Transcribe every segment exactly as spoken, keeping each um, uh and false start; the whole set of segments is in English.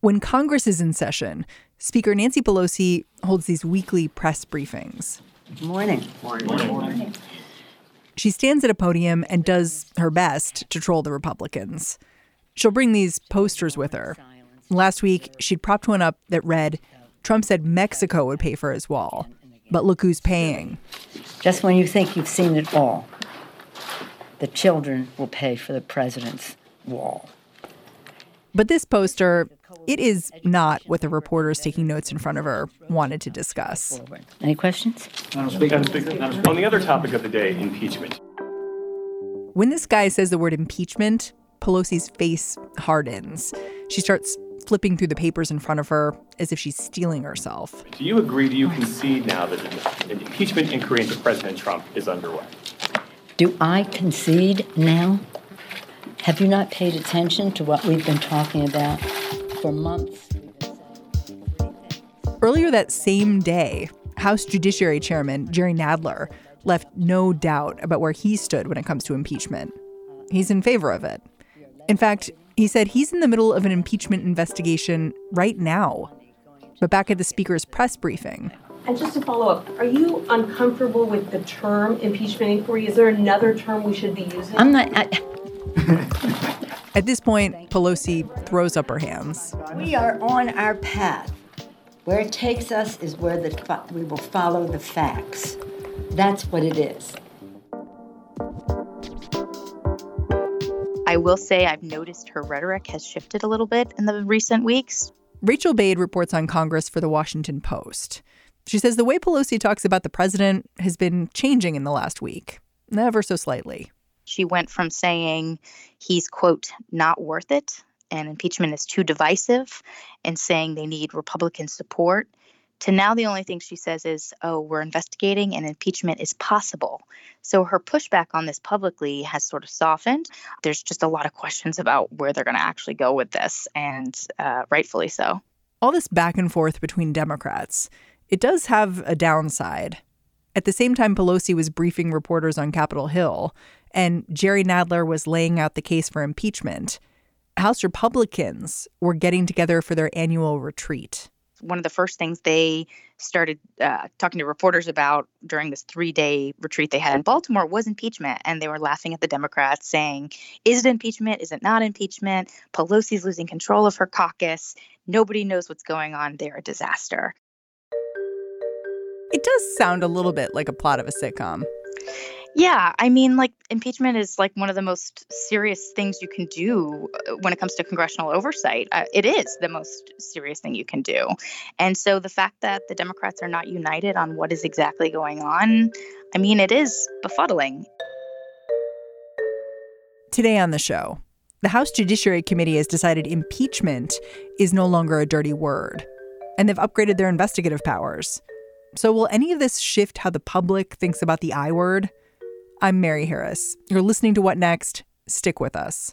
When Congress is in session, Speaker Nancy Pelosi holds these weekly press briefings. Morning. Morning. Morning. Morning. She stands at a podium and does her best to troll the Republicans. She'll bring these posters with her. Last week, she'd propped one up that read, "Trump said Mexico would pay for his wall, but look who's paying." Just when you think you've seen it all, the children will pay for the president's wall. But this poster, it is not what the reporters taking notes in front of her wanted to discuss. Any questions? Madam Speaker, Madam Speaker, on the other topic of the day, impeachment. When this guy says the word impeachment, Pelosi's face hardens. She starts flipping through the papers in front of her as if she's stealing herself. Do you agree, do you concede now that an impeachment inquiry into President Trump is underway? Do I concede now? Have you not paid attention to what we've been talking about for months? Earlier that same day, House Judiciary Chairman Jerry Nadler left no doubt about where he stood when it comes to impeachment. He's in favor of it. In fact, he said he's in the middle of an impeachment investigation right now. But back at the Speaker's press briefing. And just to follow up, are you uncomfortable with the term impeachment inquiry? Is there another term we should be using? I'm not... I... At this point, Pelosi throws up her hands. We are on our path. Where it takes us is where the we will follow the facts. That's what it is. I will say I've noticed her rhetoric has shifted a little bit in the recent weeks. Rachel Bade reports on Congress for The Washington Post. She says the way Pelosi talks about the president has been changing in the last week, ever so slightly. She went from saying he's, quote, not worth it, and impeachment is too divisive, and saying they need Republican support, to now the only thing she says is, oh, we're investigating and impeachment is possible. So her pushback on this publicly has sort of softened. There's just a lot of questions about where they're going to actually go with this, and uh, rightfully so. All this back and forth between Democrats, it does have a downside. At the same time Pelosi was briefing reporters on Capitol Hill and Jerry Nadler was laying out the case for impeachment, House Republicans were getting together for their annual retreat. One of the first things they started uh, talking to reporters about during this three-day retreat they had in Baltimore was impeachment. And they were laughing at the Democrats saying, is it impeachment? Is it not impeachment? Pelosi's losing control of her caucus. Nobody knows what's going on. They're a disaster. It does sound a little bit like a plot of a sitcom. Yeah, I mean, like, impeachment is like one of the most serious things you can do when it comes to congressional oversight. Uh, it is the most serious thing you can do. And so the fact that the Democrats are not united on what is exactly going on, I mean, it is befuddling. Today on the show, the House Judiciary Committee has decided impeachment is no longer a dirty word, and they've upgraded their investigative powers. So will any of this shift how the public thinks about the I word? I'm Mary Harris. You're listening to What Next? Stick with us.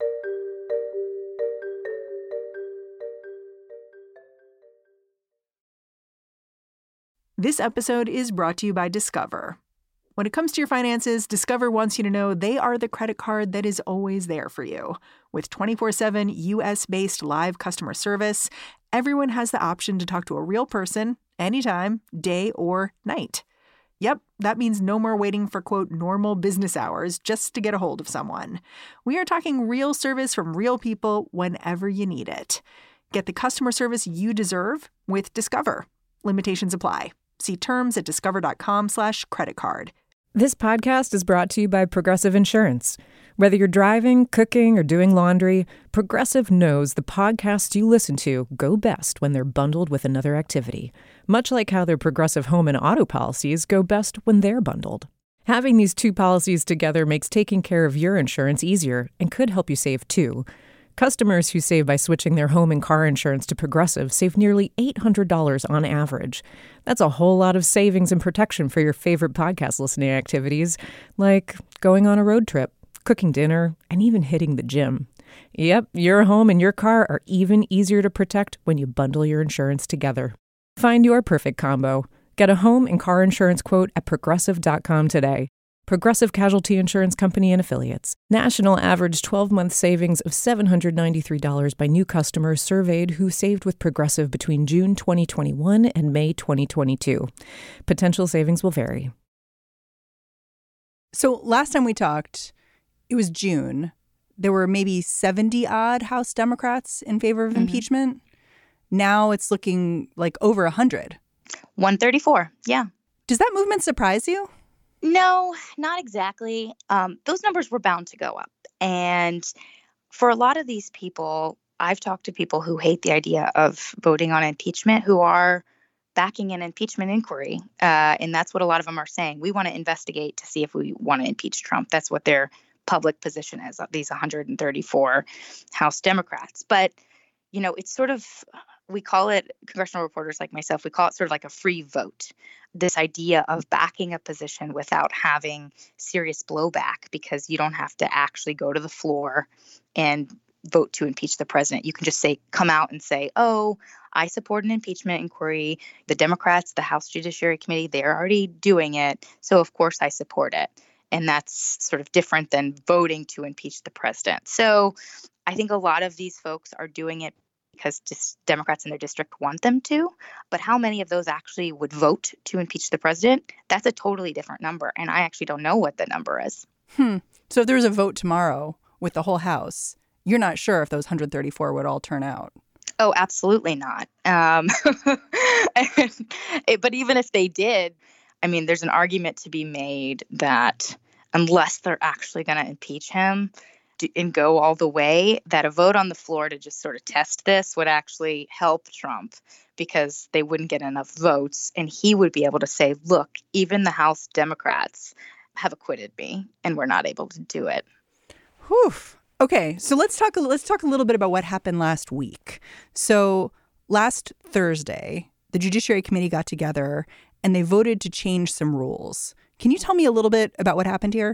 This episode is brought to you by Discover. When it comes to your finances, Discover wants you to know they are the credit card that is always there for you. With twenty-four seven U S-based live customer service, everyone has the option to talk to a real person anytime, day or night. Yep, that means no more waiting for, quote, normal business hours just to get a hold of someone. We are talking real service from real people whenever you need it. Get the customer service you deserve with Discover. Limitations apply. See terms at discover.com slash credit card. This podcast is brought to you by Progressive Insurance. Whether you're driving, cooking, or doing laundry, Progressive knows the podcasts you listen to go best when they're bundled with another activity, much like how their Progressive home and auto policies go best when they're bundled. Having these two policies together makes taking care of your insurance easier and could help you save too. Customers who save by switching their home and car insurance to Progressive save nearly eight hundred dollars on average. That's a whole lot of savings and protection for your favorite podcast listening activities, like going on a road trip, cooking dinner, and even hitting the gym. Yep, your home and your car are even easier to protect when you bundle your insurance together. Find your perfect combo. Get a home and car insurance quote at progressive dot com today. Progressive Casualty Insurance Company and Affiliates. National average twelve-month savings of seven hundred ninety-three dollars by new customers surveyed who saved with Progressive between June twenty twenty-one and May twenty twenty-two. Potential savings will vary. So last time we talked, it was June. There were maybe seventy odd House Democrats in favor of mm-hmm. impeachment. Now it's looking like over one hundred. one thirty-four, yeah. Does that movement surprise you? No, not exactly. Um, those numbers were bound to go up. And for a lot of these people, I've talked to people who hate the idea of voting on impeachment, who are backing an impeachment inquiry. Uh, and that's what a lot of them are saying. We want to investigate to see if we want to impeach Trump. That's what their public position is, these one hundred thirty-four House Democrats. But, you know, it's sort of, we call it, congressional reporters like myself, we call it sort of like a free vote. This idea of backing a position without having serious blowback, because you don't have to actually go to the floor and vote to impeach the president. You can just say, come out and say, oh, I support an impeachment inquiry. The Democrats, the House Judiciary Committee, they're already doing it. So, of course, I support it. And that's sort of different than voting to impeach the president. So I think a lot of these folks are doing it because just Democrats in their district want them to. But how many of those actually would vote to impeach the president? That's a totally different number. And I actually don't know what the number is. Hmm. So if there's a vote tomorrow with the whole House, you're not sure if those one hundred thirty-four would all turn out. Oh, absolutely not. Um, and, but even if they did, I mean, there's an argument to be made that unless they're actually going to impeach him and go all the way, that a vote on the floor to just sort of test this would actually help Trump, because they wouldn't get enough votes. And he would be able to say, look, even the House Democrats have acquitted me and we're not able to do it. Whew. Okay, so let's talk. Let's talk a little bit about what happened last week. So last Thursday, the Judiciary Committee got together and they voted to change some rules. Can you tell me a little bit about what happened here?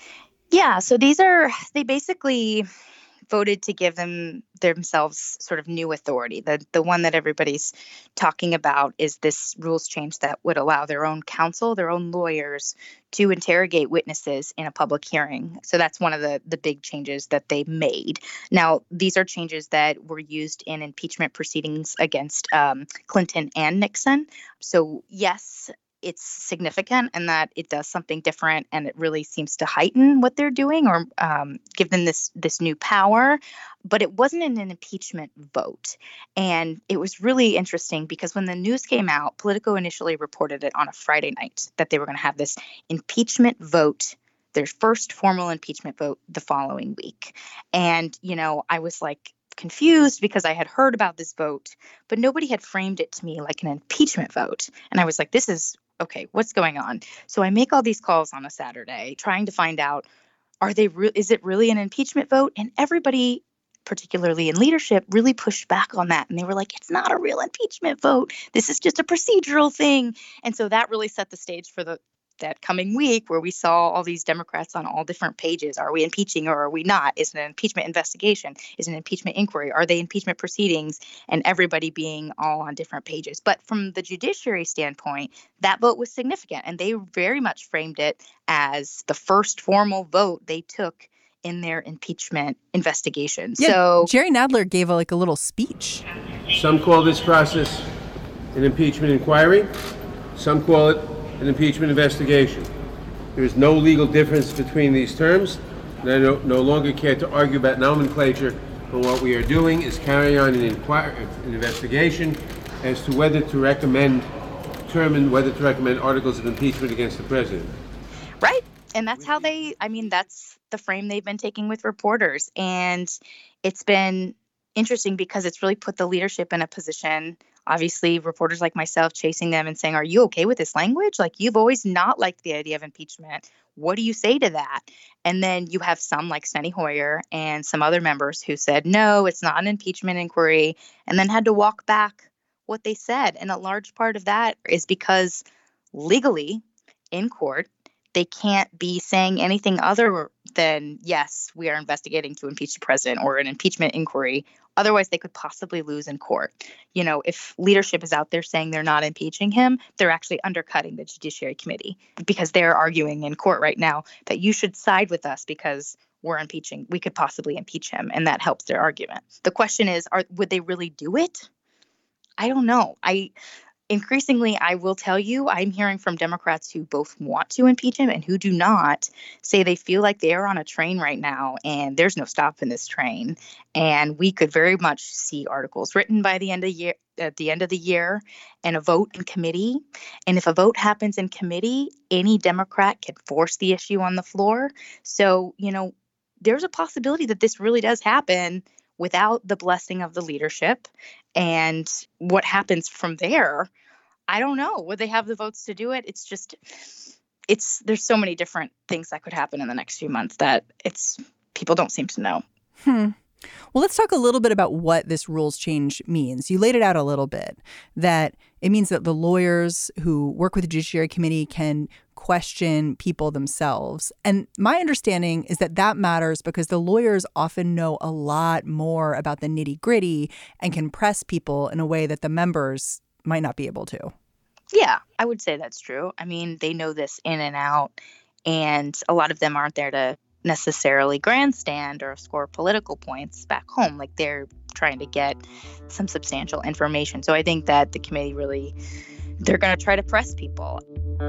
Yeah, so these are, they basically voted to give them themselves sort of new authority. The the one that everybody's talking about is this rules change that would allow their own counsel, their own lawyers, to interrogate witnesses in a public hearing. So that's one of the, the big changes that they made. Now, these are changes that were used in impeachment proceedings against um, Clinton and Nixon. So yes, it's significant and that it does something different, and it really seems to heighten what they're doing or um, give them this this new power. But it wasn't an impeachment vote. And it was really interesting because when the news came out, Politico initially reported it on a Friday night that they were going to have this impeachment vote, their first formal impeachment vote the following week. And, you know, I was like, confused because I had heard about this vote, but nobody had framed it to me like an impeachment vote. And I was like, this is okay, what's going on? So I make all these calls on a Saturday trying to find out, are they re- is it really an impeachment vote? And everybody, particularly in leadership, really pushed back on that. And they were like, it's not a real impeachment vote. This is just a procedural thing. And so that really set the stage for the that coming week where we saw all these Democrats on all different pages. Are we impeaching or are we not? Is it an impeachment investigation? Is it an impeachment inquiry? Are they impeachment proceedings? And everybody being all on different pages. But from the judiciary standpoint, that vote was significant. And they very much framed it as the first formal vote they took in their impeachment investigation. Yeah, so Jerry Nadler gave a, like a little speech. Some call this process an impeachment inquiry. Some call it an impeachment investigation. There is no legal difference between these terms, and I no, no longer care to argue about nomenclature, but what we are doing is carrying on an, inquir- an investigation as to whether to recommend, determine whether to recommend articles of impeachment against the president. Right. And that's how they, I mean, that's the frame they've been taking with reporters. And it's been interesting because it's really put the leadership in a position, obviously reporters like myself chasing them and saying, are you okay with this language? Like, you've always not liked the idea of impeachment. What do you say to that? And then you have some like Steny Hoyer and some other members who said, no, it's not an impeachment inquiry, and then had to walk back what they said. And a large part of that is because legally in court, they can't be saying anything other than, yes, we are investigating to impeach the president or an impeachment inquiry. Otherwise, they could possibly lose in court. You know, if leadership is out there saying they're not impeaching him, they're actually undercutting the Judiciary Committee because they're arguing in court right now that you should side with us because we're impeaching. We could possibly impeach him, and that helps their argument. The question is, are would they really do it? I don't know. I increasingly, I will tell you, I'm hearing from Democrats who both want to impeach him and who do not say they feel like they are on a train right now and there's no stopping this train. And we could very much see articles written by the end of year at the end of the year and a vote in committee. And if a vote happens in committee, any Democrat can force the issue on the floor. So, you know, there's a possibility that this really does happen without the blessing of the leadership. And what happens from there, I don't know. Would they have the votes to do it? It's just, it's, there's so many different things that could happen in the next few months that it's, people don't seem to know. Hmm. Well, let's talk a little bit about what this rules change means. You laid it out a little bit, that it means that the lawyers who work with the Judiciary Committee can question people themselves. And my understanding is that that matters because the lawyers often know a lot more about the nitty gritty and can press people in a way that the members might not be able to. Yeah, I would say that's true. I mean, they know this in and out, and a lot of them aren't there to necessarily grandstand or score political points back home. Like, they're trying to get some substantial information. So I think that the committee really, they're going to try to press people.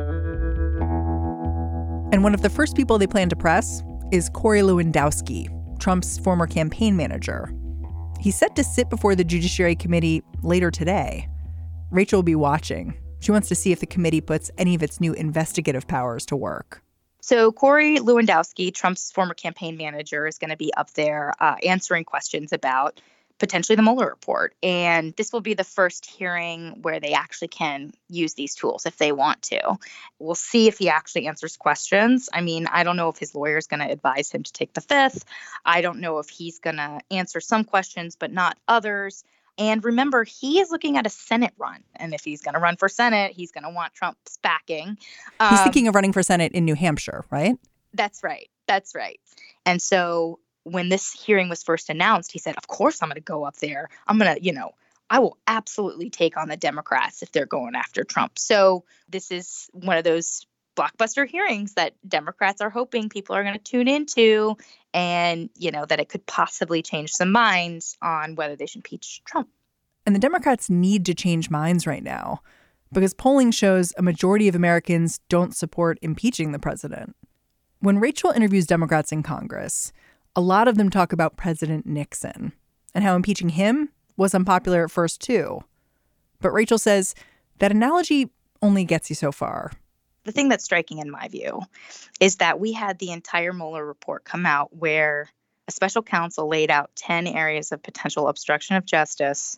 And one of the first people they plan to press is Corey Lewandowski, Trump's former campaign manager. He's set to sit before the Judiciary Committee later today. Rachel will be watching. She wants to see if the committee puts any of its new investigative powers to work. So Corey Lewandowski, Trump's former campaign manager, is going to be up there uh, answering questions about potentially the Mueller report. And this will be the first hearing where they actually can use these tools if they want to. We'll see if he actually answers questions. I mean, I don't know if his lawyer is going to advise him to take the fifth. I don't know if he's going to answer some questions, but not others. And remember, he is looking at a Senate run. And if he's going to run for Senate, he's going to want Trump's backing. Um, he's thinking of running for Senate in New Hampshire, right? That's right. That's right. And so when this hearing was first announced, he said, of course, I'm going to go up there. I'm going to, you know, I will absolutely take on the Democrats if they're going after Trump. So this is one of those blockbuster hearings that Democrats are hoping people are going to tune into, and, you know, that it could possibly change some minds on whether they should impeach Trump. And the Democrats need to change minds right now because polling shows a majority of Americans don't support impeaching the president. When Rachel interviews Democrats in Congress, a lot of them talk about President Nixon and how impeaching him was unpopular at first, too. But Rachel says that analogy only gets you so far. The thing that's striking in my view is that we had the entire Mueller report come out where a special counsel laid out ten areas of potential obstruction of justice.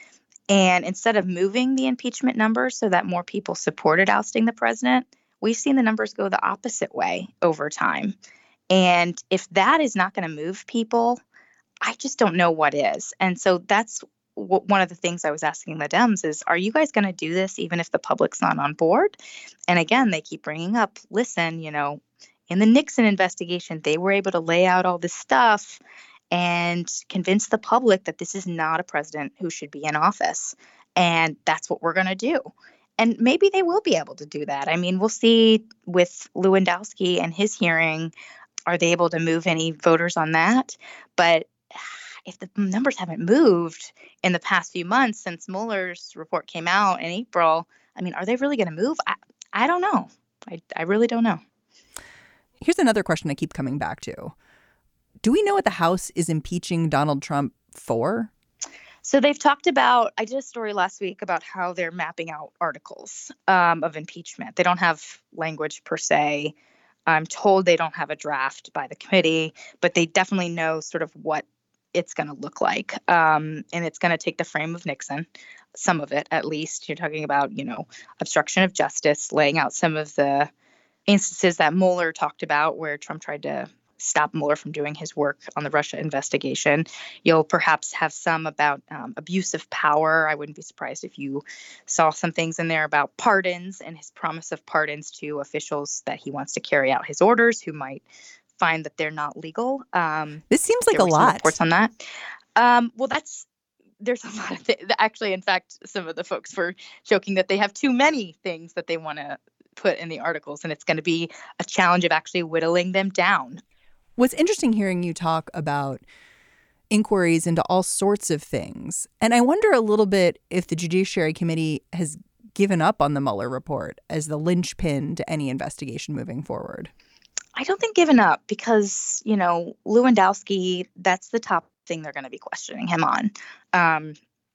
And instead of moving the impeachment numbers so that more people supported ousting the president, we've seen the numbers go the opposite way over time. And if that is not going to move people, I just don't know what is. And so that's w- one of the things I was asking the Dems is, are you guys going to do this even if the public's not on board? And again, they keep bringing up, listen, you know, in the Nixon investigation, they were able to lay out all this stuff and convince the public that this is not a president who should be in office. And that's what we're going to do. And maybe they will be able to do that. I mean, we'll see with Lewandowski and his hearing. Are they able to move any voters on that? But if the numbers haven't moved in the past few months since Mueller's report came out in April, I mean, are they really going to move? I, I don't know. I, I really don't know. Here's another question I keep coming back to. Do we know what the House is impeaching Donald Trump for? So they've talked about, I did a story last week about how they're mapping out articles um, of impeachment. They don't have language per se. I'm told they don't have a draft by the committee, but they definitely know sort of what it's going to look like. Um, and it's going to take the frame of Nixon, some of it at least. You're talking about, you know, obstruction of justice, laying out some of the instances that Mueller talked about where Trump tried to stop Mueller from doing his work on the Russia investigation. You'll perhaps have some about um, abuse of power. I wouldn't be surprised if you saw some things in there about pardons and his promise of pardons to officials that he wants to carry out his orders who might find that they're not legal. Um, this seems like there a were some lot. reports on that. Um, well, that's there's a lot of things. Actually, in fact, some of the folks were joking that they have too many things that they want to put in the articles, and it's going to be a challenge of actually whittling them down. What's interesting hearing you talk about inquiries into all sorts of things, and I wonder a little bit if the Judiciary Committee has given up on the Mueller report as the linchpin to any investigation moving forward. I don't think given up because, you know, Lewandowski, that's the top thing they're going to be questioning him on. Um,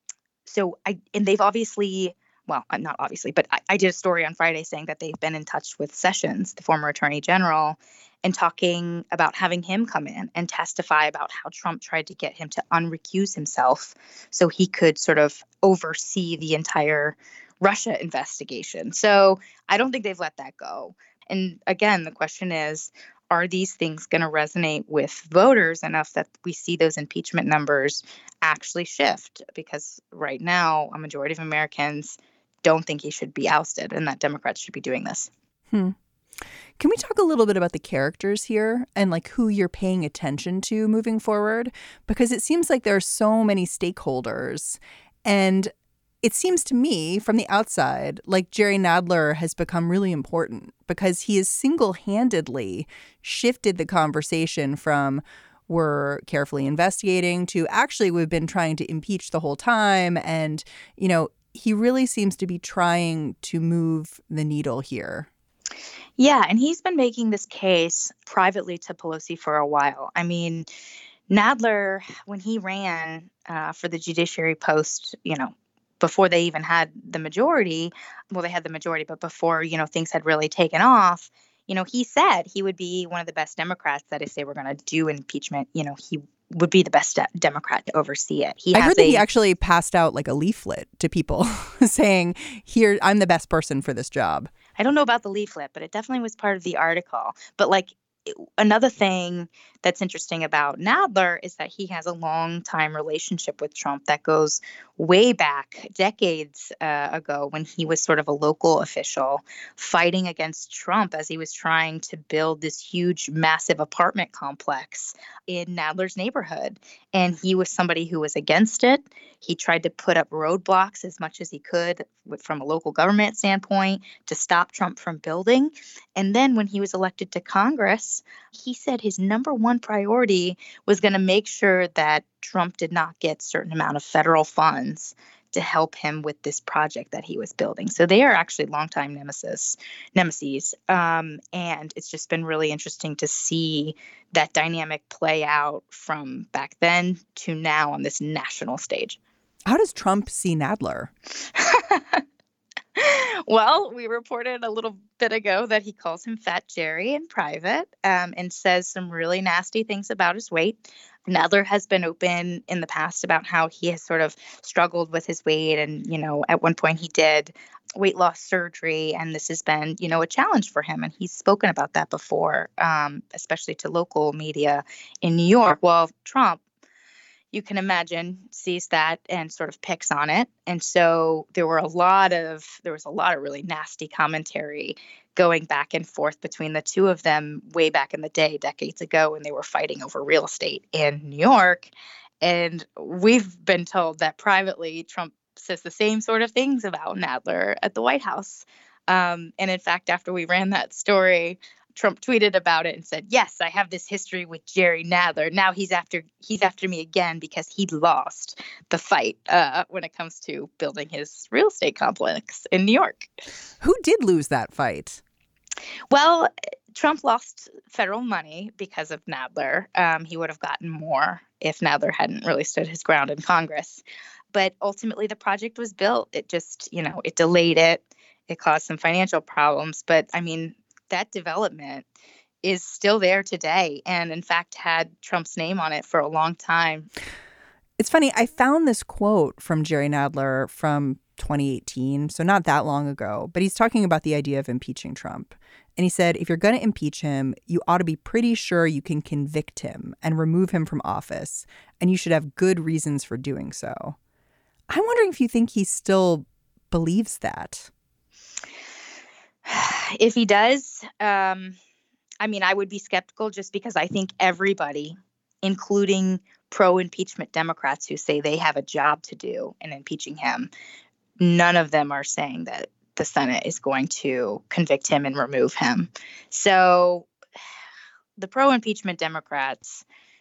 so I and they've obviously, well, not obviously, but I, I did a story on Friday saying that they've been in touch with Sessions, the former attorney general, and talking about having him come in and testify about how Trump tried to get him to unrecuse himself so he could sort of oversee the entire Russia investigation. So I don't think they've let that go. And again, the question is, are these things going to resonate with voters enough that we see those impeachment numbers actually shift? Because right now, a majority of Americans don't think he should be ousted and that Democrats should be doing this. Hmm. Can we talk a little bit about the characters here and like who you're paying attention to moving forward? Because it seems like there are so many stakeholders, and it seems to me from the outside like Jerry Nadler has become really important because he has single-handedly shifted the conversation from we're carefully investigating to actually we've been trying to impeach the whole time. And, you know, he really seems to be trying to move the needle here. Yeah, and he's been making this case privately to Pelosi for a while. I mean, Nadler, when he ran uh, for the judiciary post, you know, before they even had the majority, well, they had the majority, but before, you know, things had really taken off, you know, he said he would be one of the best Democrats, that if they were going to do impeachment, you know, he would be the best de- Democrat to oversee it. He I has heard that a, he actually passed out like a leaflet to people saying, here, I'm the best person for this job. I don't know about the leaflet, but it definitely was part of the article. But like another thing that's interesting about Nadler is that he has a long time relationship with Trump that goes way back decades uh, ago when he was sort of a local official fighting against Trump as he was trying to build this huge, massive apartment complex in Nadler's neighborhood. And he was somebody who was against it. He tried to put up roadblocks as much as he could from a local government standpoint to stop Trump from building. And then when he was elected to Congress, he said his number one priority was going to make sure that Trump did not get a certain amount of federal funds to help him with this project that he was building. So they are actually longtime nemesis, nemesis. Um, and it's just been really interesting to see that dynamic play out from back then to now on this national stage. How does Trump see Nadler? Well, we reported a little bit ago that he calls him Fat Jerry in private um, and says some really nasty things about his weight. Nadler has been open in the past about how he has sort of struggled with his weight. And, you know, at one point he did weight loss surgery, and this has been, you know, a challenge for him. And he's spoken about that before, um, especially to local media in New York. Well, Trump, you can imagine, sees that and sort of picks on it. And so there were a lot of there was a lot of really nasty commentary going back and forth between the two of them way back in the day, decades ago, when they were fighting over real estate in New York. And we've been told that privately Trump says the same sort of things about Nadler at the White House. Um, and in fact, after we ran that story, Trump tweeted about it and said, yes, I have this history with Jerry Nadler. Now he's after he's after me again because he lost the fight uh, when it comes to building his real estate complex in New York. Who did lose that fight? Well, Trump lost federal money because of Nadler. Um, he would have gotten more if Nadler hadn't really stood his ground in Congress. But ultimately, the project was built. It just, you know, it delayed it. It caused some financial problems. But I mean, that development is still there today and, in fact, had Trump's name on it for a long time. It's funny. I found this quote from Jerry Nadler from twenty eighteen, so not that long ago. But he's talking about the idea of impeaching Trump. And he said, if you're going to impeach him, you ought to be pretty sure you can convict him and remove him from office. And you should have good reasons for doing so. I'm wondering if you think he still believes that. If he does, um, I mean, I would be skeptical just because I think everybody, including pro-impeachment Democrats who say they have a job to do in impeaching him, none of them are saying that the Senate is going to convict him and remove him. So the pro-impeachment Democrats,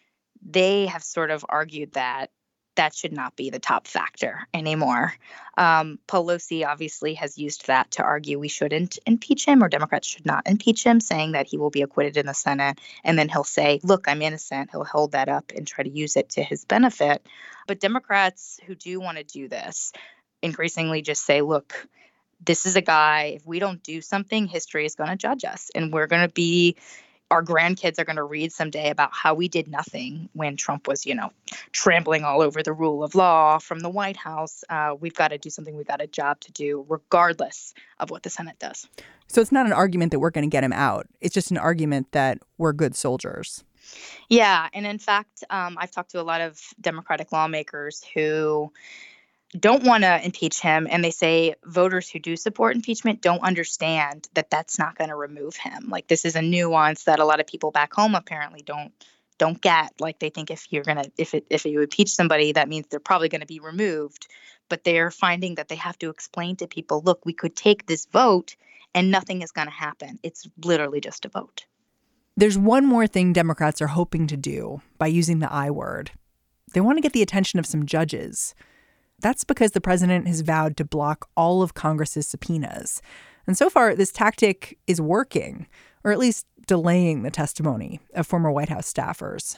they have sort of argued that that should not be the top factor anymore. Um, Pelosi obviously has used that to argue we shouldn't impeach him, or Democrats should not impeach him, saying that he will be acquitted in the Senate. And then he'll say, look, I'm innocent. He'll hold that up and try to use it to his benefit. But Democrats who do want to do this increasingly just say, look, this is a guy, if we don't do something, history is going to judge us. And we're going to be, our grandkids are going to read someday about how we did nothing when Trump was, you know, trampling all over the rule of law from the White House. Uh, we've got to do something. We've got a job to do, regardless of what the Senate does. So it's not an argument that we're going to get him out. It's just an argument that we're good soldiers. Yeah. And in fact, um, I've talked to a lot of Democratic lawmakers who don't want to impeach him. And they say voters who do support impeachment don't understand that that's not going to remove him. Like, this is a nuance that a lot of people back home apparently don't don't get. Like, they think if you're going to if it, if you impeach somebody, that means they're probably going to be removed. But they're finding that they have to explain to people, look, we could take this vote and nothing is going to happen. It's literally just a vote. There's one more thing Democrats are hoping to do by using the I word. They want to get the attention of some judges. That's because the president has vowed to block all of Congress's subpoenas. And so far, this tactic is working, or at least delaying the testimony of former White House staffers.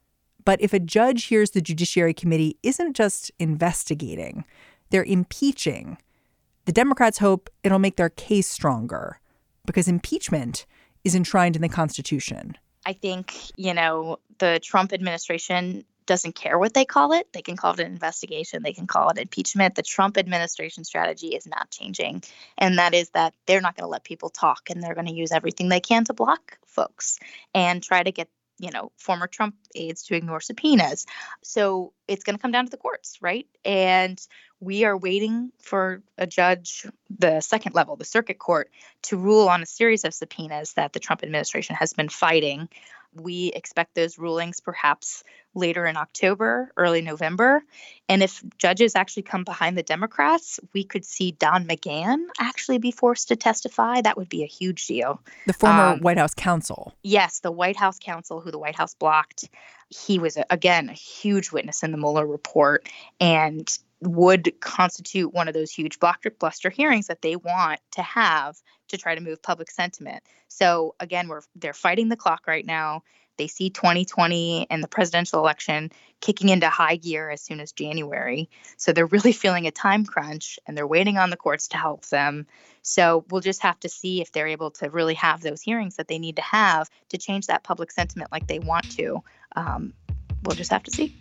But if a judge hears the Judiciary Committee isn't just investigating, they're impeaching, the Democrats hope it'll make their case stronger, because impeachment is enshrined in the Constitution. I think, you know, the Trump administration doesn't care what they call it. They can call it an investigation. They can call it impeachment. The Trump administration strategy is not changing. And that is that they're not going to let people talk, and they're going to use everything they can to block folks and try to get, you know, former Trump aides to ignore subpoenas. So it's going to come down to the courts, right? And we are waiting for a judge, the second level, the circuit court, to rule on a series of subpoenas that the Trump administration has been fighting. We expect those rulings perhaps later in October, early November. And if judges actually come behind the Democrats, we could see Don McGahn actually be forced to testify. That would be a huge deal. The former um, White House counsel. Yes, the White House counsel who the White House blocked. He was, again, a huge witness in the Mueller report and would constitute one of those huge blockbuster hearings that they want to have to try to move public sentiment. So again, we're they're fighting the clock right now. They see twenty twenty and the presidential election kicking into high gear as soon as January. So they're really feeling a time crunch, and they're waiting on the courts to help them. So we'll just have to see if they're able to really have those hearings that they need to have to change that public sentiment like they want to. Um, we'll just have to see.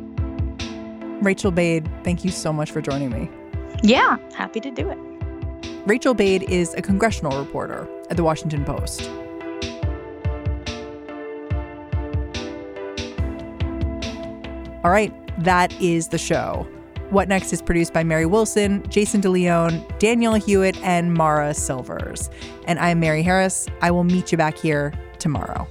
Rachel Bade, thank you so much for joining me. Yeah, happy to do it. Rachel Bade is a congressional reporter at The Washington Post. All right, that is the show. What Next is produced by Mary Wilson, Jason DeLeon, Danielle Hewitt, and Mara Silvers. And I'm Mary Harris. I will meet you back here tomorrow.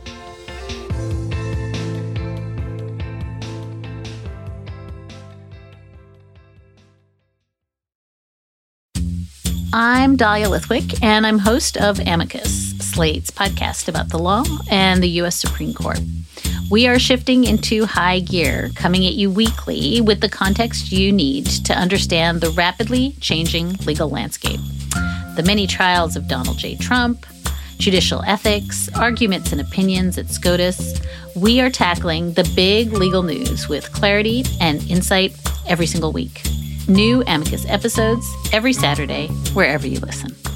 I'm Dahlia Lithwick, and I'm host of Amicus, Slate's podcast about the law and the U S Supreme Court. We are shifting into high gear, coming at you weekly with the context you need to understand the rapidly changing legal landscape. The many trials of Donald J. Trump, judicial ethics, arguments and opinions at SCOTUS. We are tackling the big legal news with clarity and insight every single week. New Amicus episodes every Saturday, wherever you listen.